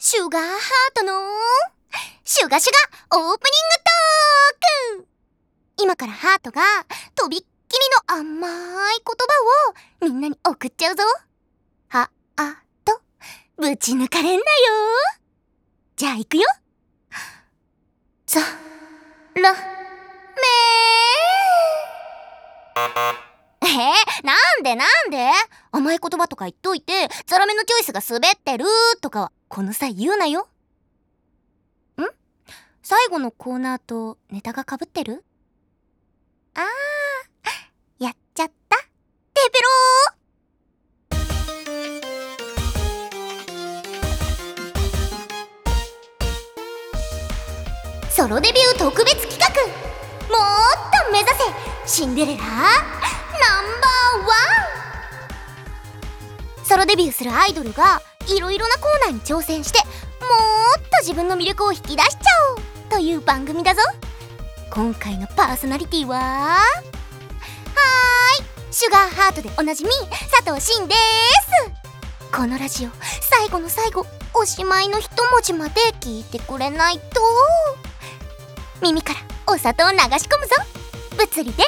シュガーハートのシュガシュガオープニングトーク。今からハートがとびっきりの甘い言葉をみんなに送っちゃうぞ。はあとぶち抜かれんなよ。じゃあ行くよ。ザラメなんで甘い言葉とか言っといてザラメのチョイスが滑ってるとかはこの際言うなよ。最後のコーナーとネタが被ってる？やっちゃったテペロー。ソロデビュー特別企画、もっと目指せシンデレラナンバーワン。ソロデビューするアイドルがいろいろなコーナーに挑戦してもっと自分の魅力を引き出しちゃおうという番組だぞ。今回のパーソナリティはシュガーハートでおなじみ佐藤真です。このラジオ最後の最後、おしまいの一文字まで聞いてくれないと耳からお砂糖流し込むぞ、物理で。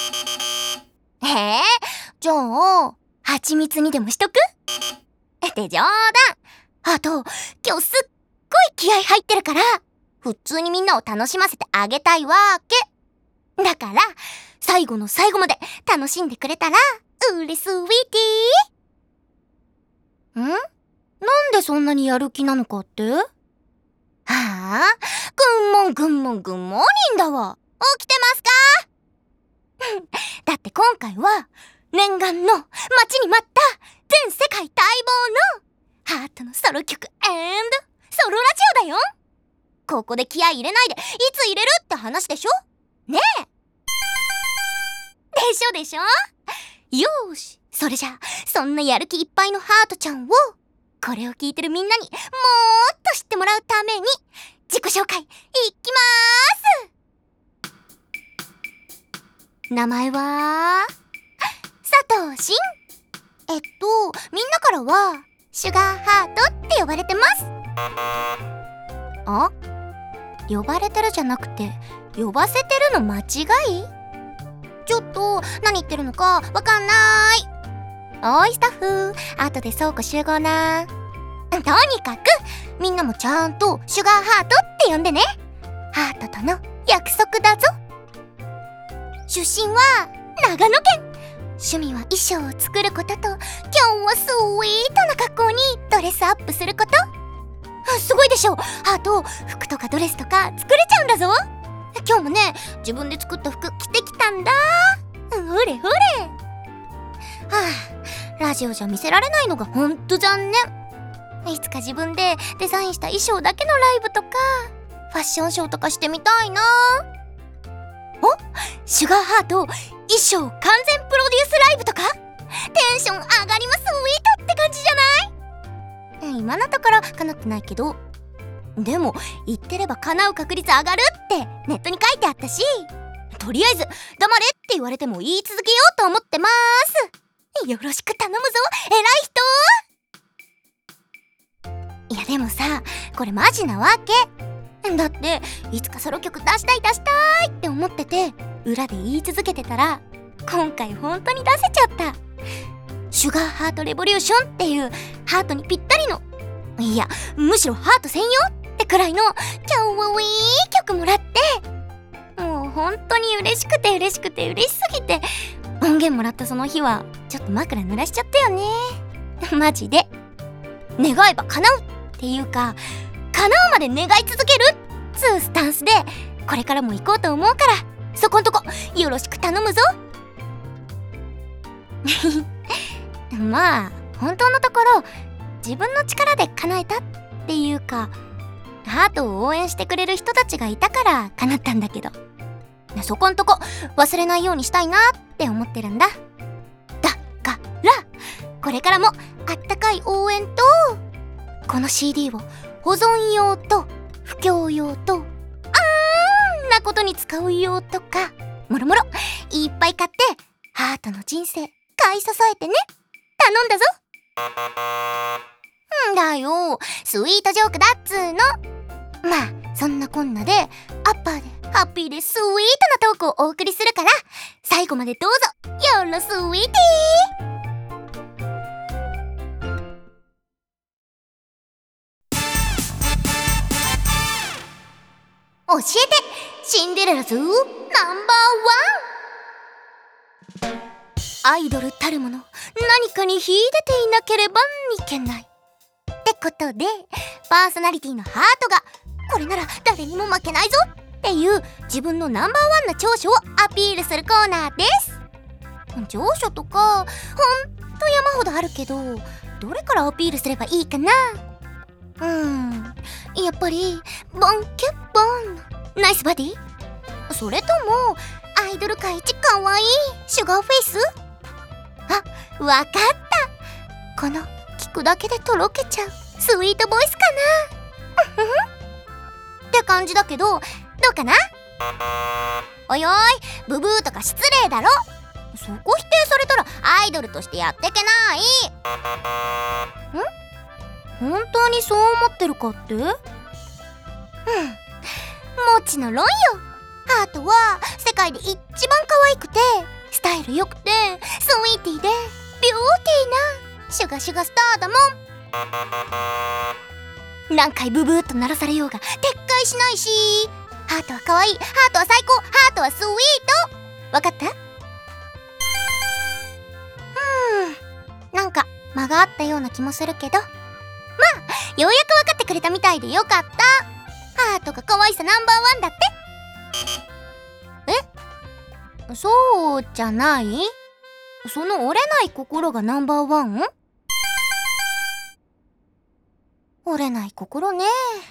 じゃあ蜂蜜にでもしとくって冗談。あと今日すっごい気合入ってるから普通にみんなを楽しませてあげたいわけだから、最後の最後まで楽しんでくれたらうれスイーティー。なんでそんなにやる気なのかって？グンモンニンだわ。起きてますか？だって今回は念願の待ちに待った全世界待望のハートのソロ曲&ソロラジオだよ。ここで気合い入れないでいつ入れるって話でしょねえ。でしょ。よーし、それじゃあそんなやる気いっぱいのハートちゃんをこれを聞いてるみんなにもっと知ってもらうために自己紹介いきまーす。名前は佐藤真。みんなからはシュガーハートって呼ばれてます。呼ばれてるじゃなくて呼ばせてるの間違い？ちょっと何言ってるのかわかんない。おいスタッフ、後で倉庫集合な。とにかくみんなもちゃんとシュガーハートって呼んでね。ハートとの約束だぞ。出身は長野県。趣味は衣装を作ることと、今日はスイートな格好にドレスアップすること。すごいでしょ。ハート、服とかドレスとか作れちゃうんだぞ。今日もね、自分で作った服着てきたんだ。ほれほれ。ラジオじゃ見せられないのがほんと残念。いつか自分でデザインした衣装だけのライブとかファッションショーとかしてみたいな。シュガーハート衣装完全プロデュースライブとかテンション上がりますスイートって感じじゃない？今のところ叶ってないけど、でも言ってれば叶う確率上がるってネットに書いてあったし、とりあえず黙れって言われても言い続けようと思ってます。よろしく頼むぞ偉い人。いやでもさ、これマジなわけだって、いつかソロ曲出したいって思ってて裏で言い続けてたら今回本当に出せちゃった。シュガーハートレボリューションっていうハートにぴったりの、いやむしろハート専用ってくらいの超いい曲もらって、もう本当に嬉しくて嬉しすぎて、音源もらったその日はちょっと枕濡らしちゃったよね。マジで願えば叶うっていうか、叶うまで願い続けるっつうスタンスでこれからも行こうと思うから、そこんとこよろしく頼むぞ。まあ本当のところ自分の力で叶えたっていうか、ハートを応援してくれる人たちがいたから叶ったんだけど、そこんとこ忘れないようにしたいなって思ってるんだ。だからこれからもあったかい応援とこの CD を保存用と布教用となことに使う用とかもろもろいっぱい買ってハートの人生買い支えてね。頼んだぞ。 んだよ、スイートジョークだっつーの。まあそんなこんなでアッパーでハッピーでスイートなトークをお送りするから、最後までどうぞよろスイーティー。教えてシンデレラズナンバーワン。アイドルたるもの、何かに秀でていなければいけないってことで、パーソナリティのハートがこれなら誰にも負けないぞっていう自分のナンバーワンな長所をアピールするコーナーです。長所とかほんと山ほどあるけど、どれからアピールすればいいかな。やっぱりボンキュッボンナイスバディ、それともアイドル界一かわいいシュガーフェイス。あ、わかった。この聞くだけでとろけちゃうスイートボイスかなって感じだけど、どうかな。おいおい、ブブーとか失礼だろ。そこ否定されたらアイドルとしてやってけない。本当にそう思ってるかって？もちのろんよ。ハートは世界で一番可愛くてスタイル良くてスイーティーでビューティーなシュガシュガスターだもん。何回ブブーっと鳴らされようが撤回しないし、ハートは可愛い、ハートは最高、ハートはスイート。わかった？なんか間があったような気もするけど、まあようやく分かってくれたみたいでよかった。ハートが可愛さナンバーワンだって。そうじゃない？その折れない心がナンバーワン？折れない心ね。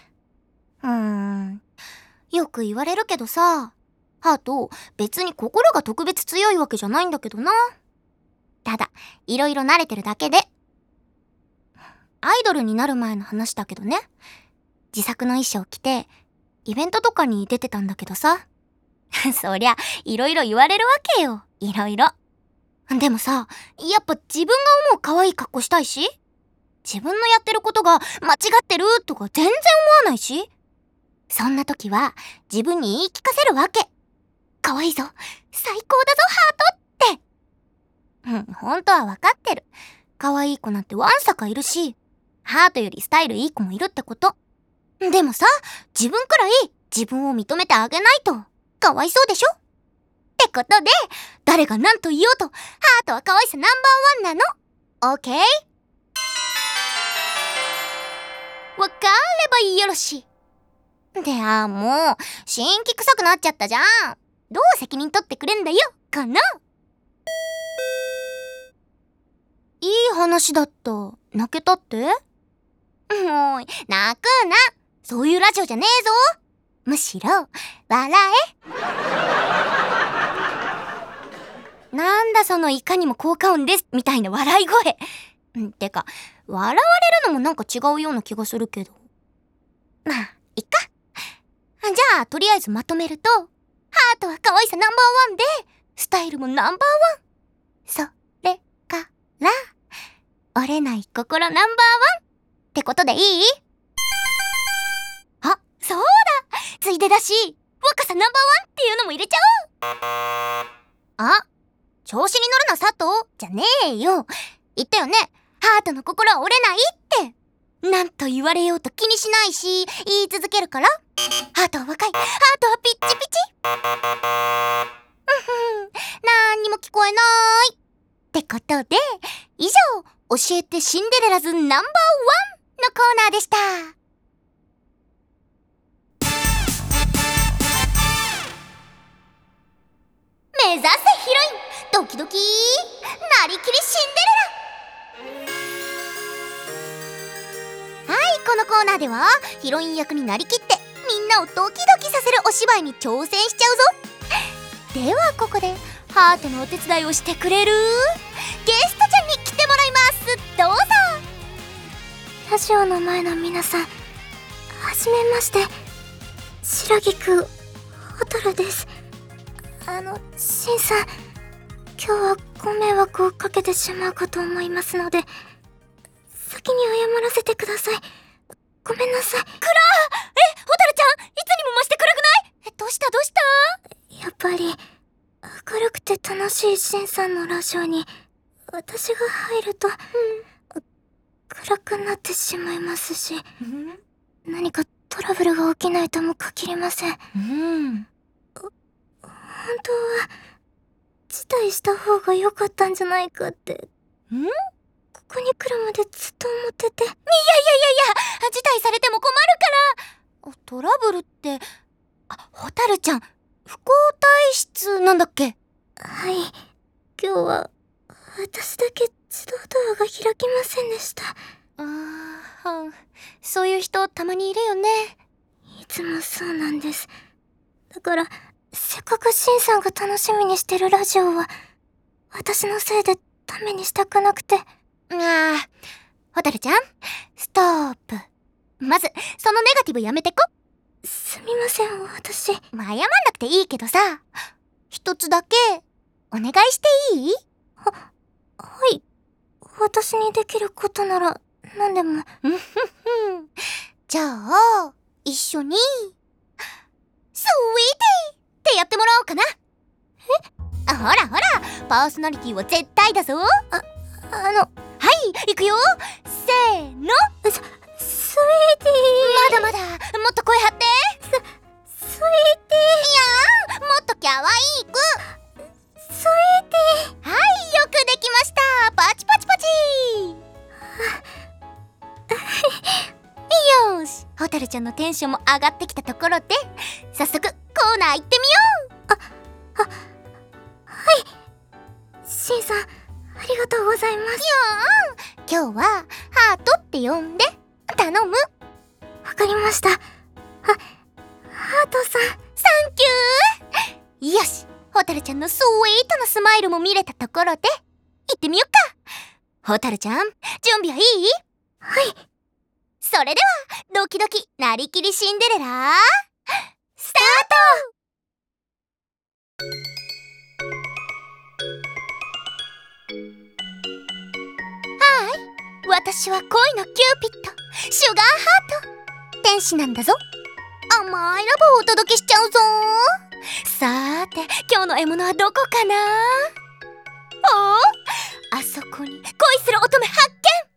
よく言われるけどさ、ハート別に心が特別強いわけじゃないんだけどな。ただいろいろ慣れてるだけで。アイドルになる前の話だけどね、自作の衣装着てイベントとかに出てたんだけどさそりゃいろいろ言われるわけよ、いろいろ。でもさ、やっぱ自分が思う可愛い格好したいし、自分のやってることが間違ってるとか全然思わないし、そんな時は自分に言い聞かせるわけ。可愛いぞ、最高だぞハートって。本当は分かってる。可愛い子なんてわんさかいるし、ハートよりスタイルいい子もいるってこと。でもさ、自分くらい自分を認めてあげないとかわいそうでしょってことで、誰が何と言おうとハートは可愛さナンバーワンなの。オーケー？わかればよろしい。で、もう新規臭くなっちゃったじゃん。どう責任取ってくれんだよかな。いい話だった。泣けたって？もう泣くな、そういうラジオじゃねえぞ。むしろ笑え。なんだそのいかにも効果音ですみたいな笑い声。てか笑われるのもなんか違うような気がするけど、まあいっか。じゃあとりあえずまとめると、ハートは可愛さナンバーワンでスタイルもナンバーワン。それから折れない心ナンバーワンってことでいい？あ、そうだ、ついでだし若さナンバーワンっていうのも入れちゃおう。あ、調子に乗るな佐藤じゃねえよ。言ったよね、ハートの心は折れないって。なんと言われようと気にしないし言い続けるから。ハートは若い、ハートはピッチピチ。なんにも聞こえないってことで、以上教えてシンデレラズナンバーワンのコーナーでした。目指せヒロインドキドキなりきりシンデレラ。はい、このコーナーではヒロイン役になりきってみんなをドキドキさせるお芝居に挑戦しちゃうぞ。ではここでハートのお手伝いをしてくれるゲストちゃんに来てもらいます。どうぞ。 ラジオの前の皆さん、はじめまして、白菊蛍です。シンさん、今日はご迷惑をかけてしまうかと思いますので、 先に謝らせてください。ごめんなさい。 ホタルちゃん、いつにも増して暗くない？どうしたやっぱり、明るくて楽しいシンさんのラジオに、私が入ると、暗くなってしまいますし、何かトラブルが起きないとも限りません。本当は、辞退した方が良かったんじゃないかって。ここに来るまでずっと思ってて。 辞退されても困るから。トラブルって、ホタルちゃん、不幸体質なんだっけ？ はい。今日は、私だけ自動ドアが開きませんでした。 そういう人たまにいるよね。 いつもそうなんです。だから、せっかくシンさんが楽しみにしてるラジオは、私のせいでダメにしたくなくて。 ホタルちゃん、ストップ。まず、そのネガティブやめてこ。 すみません、私。 謝んなくていいけどさ、一つだけ、お願いしていい？ はい。私にできることなら、何でも。 じゃあ、一緒に、スイーティーってやってもらおうかな。ほら、パーソナリティは絶対だぞ。はい、いくよ。せーの。 スイーティー。 まだ、もっと声張って。 スイーティー。 もっとキャワイーく。 スイーティー。 はい、よくできました。パチパチ。よーし、ホタルちゃんのテンションも上がってきたところで、早速コーナー行ってみよう。 はい。シンさん、ありがとうございます。 今日はハートって呼んで頼む。 わかりました。ハートさん。 サンキュー。よし、ホタルちゃんのスイートなスマイルも見れたところで行ってみよっか。ホタルちゃん、準備はいい？ はい。 それではドキドキなりきりシンデレラスタート。私は恋のキューピッド、シュガーハート。天使なんだぞ。甘いラブをお届けしちゃうぞ。さーて、今日の獲物はどこかな？あそこに恋する乙女発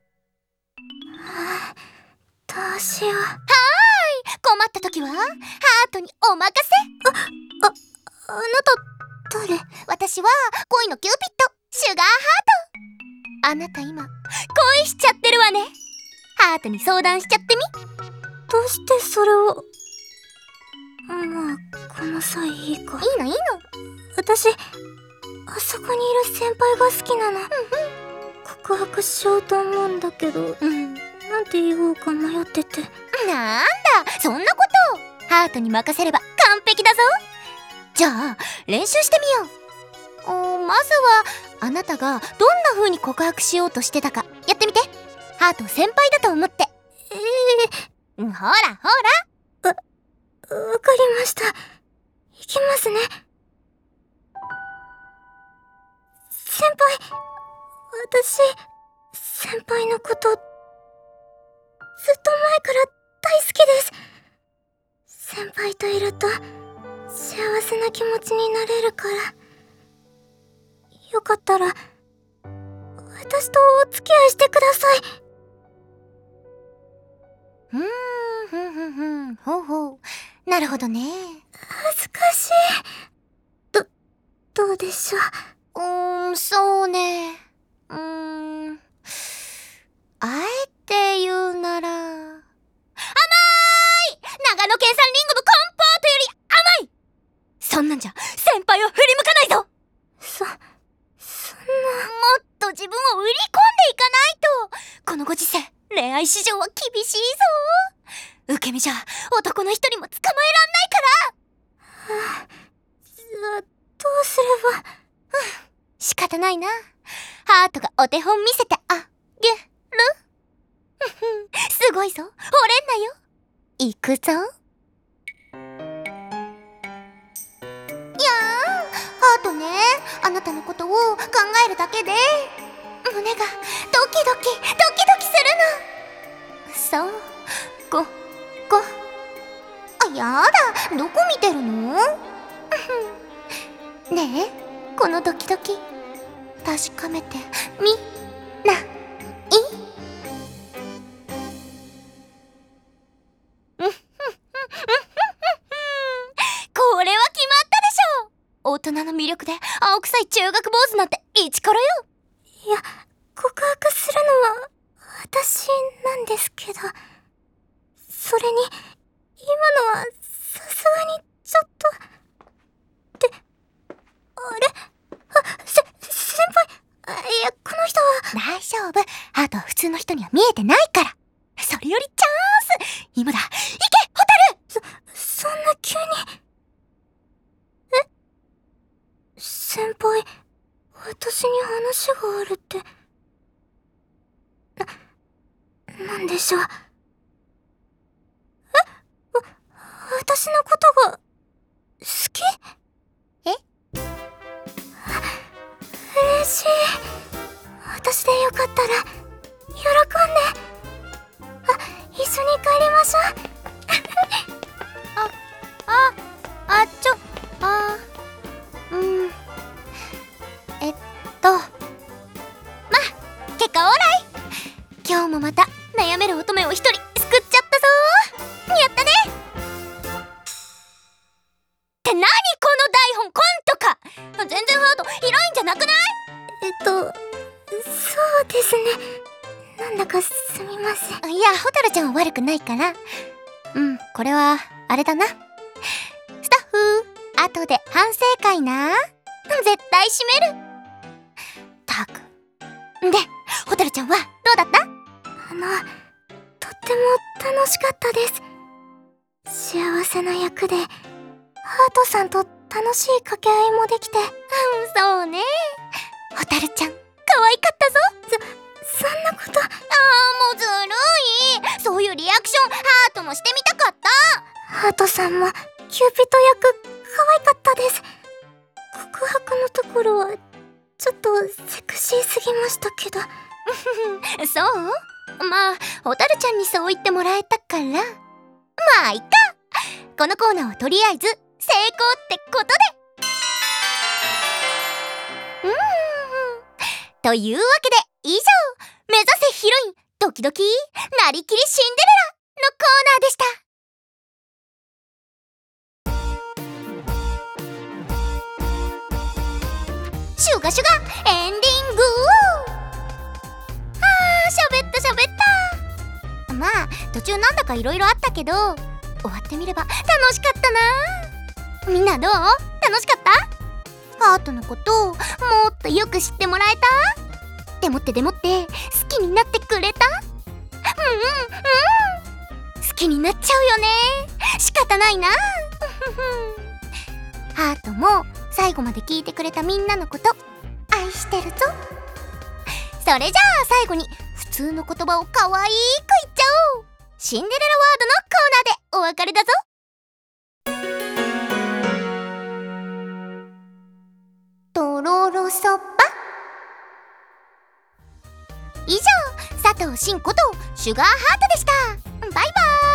見。 どうしよう。 困った時はハートにお任せ。 あなた誰？ 私は恋のキューピッド、シュガーハート。あなた今恋しちゃってるわね。ハートに相談しちゃってみ。 どうしてそれを。まあこの際いいか。 いいの私あそこにいる先輩が好きなの。告白しようと思うんだけど、なんて言おうか迷ってて。 なんだ、そんなことハートに任せれば完璧だぞ。じゃあ練習してみよう。まずはあなたがどんな風に告白しようとしてたかやってみて。ハートを先輩だと思って。ほらわかりました。いきますね。先輩、私先輩のことずっと前から大好きです。先輩といると幸せな気持ちになれるから、よかったら私とお付き合いしてください。 ほう。なるほどね。 恥ずかしい。どうでしょう。 そうね。あえて言うなら、甘い！長野県産リンゴのコンポートより甘い！そんなんじゃ先輩を振り向かないぞ。 そんな。もっと自分を売り込んでいかないと。このご時世、恋愛市場は厳しいぞ。受け身じゃ男の一人も捕まえらんないから。 じゃあどうすれば。 仕方ないな。ハートがお手本見せてあげる。すごいぞ、惚れんなよ。行くぞ。ハートね、あなたのことを考えるだけで胸がドキドキするの。 見てるの？ねえ、このドキドキ確かめてみない？これは決まったでしょ。大人の魅力で青臭い中学坊主なんてイチコロよ。 いや、告白するのは私なんですけど、それに今のはさすがにちょっと。ってあれ、先輩、いや、この人は。 大丈夫、ハートは普通の人には見えてないから。それよりチャンス、今だ、行けホタル。 そんな急に。先輩、私に話があるって。なんでしょう。私のことが好き？嬉しい。私でよかったら喜んで。一緒に帰りましょう。 結果オーライ。今日もまた悩める乙女を一人救っちゃったぞ。やったね。って何この台本、コントか。全然ハートヒロインじゃなくない？ そうですね。なんだかすみません。 いや、ホタルちゃんは悪くないから。これはあれだな。スタッフ、後で反省会な。絶対閉める。たく。で、ホタルちゃんはどうだった？ とっても楽しかったです。幸せな役でハートさんと楽しい掛け合いもできて。 そうね。ホタルちゃん可愛かったぞ。 そんなこと。 もうずるい。そういうリアクションハートもしてみたかった。 ハートさんもキューピッド役可愛かったです。告白のところはちょっとセクシーすぎましたけど。 そう？まあ、ホタルちゃんにそう言ってもらえたから、まあいっか。このコーナーはとりあえず成功ってことで。というわけで以上、目指せヒロインドキドキなりきりシンデレラのコーナーでした。シュガシュガエンディング。喋ったまあ途中なんだかいろいろあったけど、終わってみれば楽しかったな。みんなどう？楽しかった？ハートのこともっとよく知ってもらえた？でもって好きになってくれた？好きになっちゃうよね。仕方ないな。ハートも最後まで聞いてくれたみんなのこと愛してるぞ。それじゃあ最後に普通の言葉を可愛く言っちゃおう。シンデレラワードのコーナーでお別れだぞ。とろろそば。以上、佐藤真ことシュガーハートでした。バイバーイ。